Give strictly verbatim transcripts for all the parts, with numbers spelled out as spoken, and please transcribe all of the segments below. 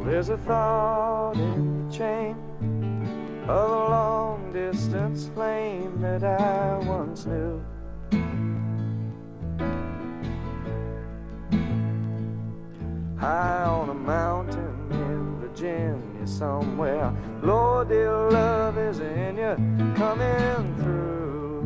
There's a thought in the chain of a long-distance flame that I once knew. High on a mountain in Virginia somewhere, Lord, dear love is in you coming through.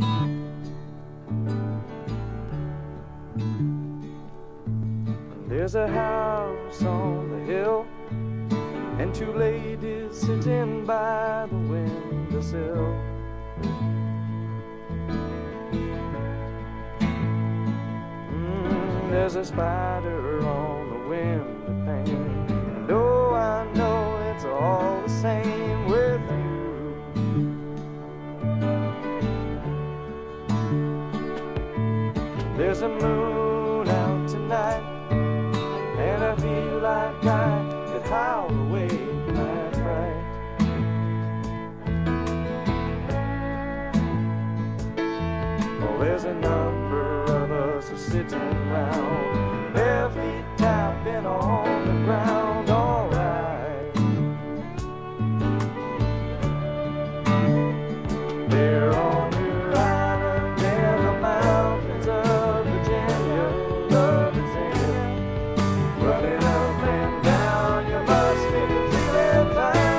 There's a house on the hill and two ladies sitting by the windowsill. Mm, there's a spider on the window pane, and oh, I know it's all the same with you. There's a moon out tonight, and I feel like I could howl away my fright. Oh, there's a number of us sitting round, bare feet tapping on the ground, all right. They're on your island in the mountains of Virginia. Love is in you, running up and down. You must be feeling fine.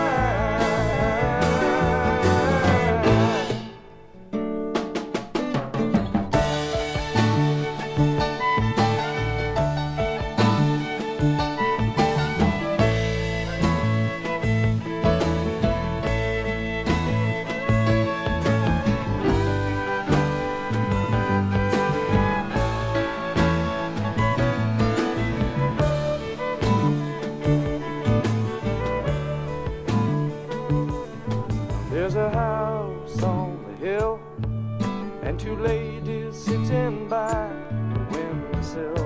There's a house on the hill and two ladies sitting by the windowsill.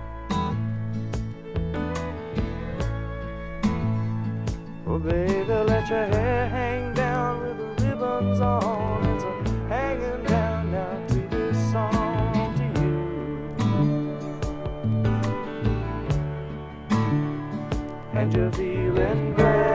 Oh, baby, let your hair hang down with the ribbons on. It's a hanging down now to this song to you. And you're feeling grand.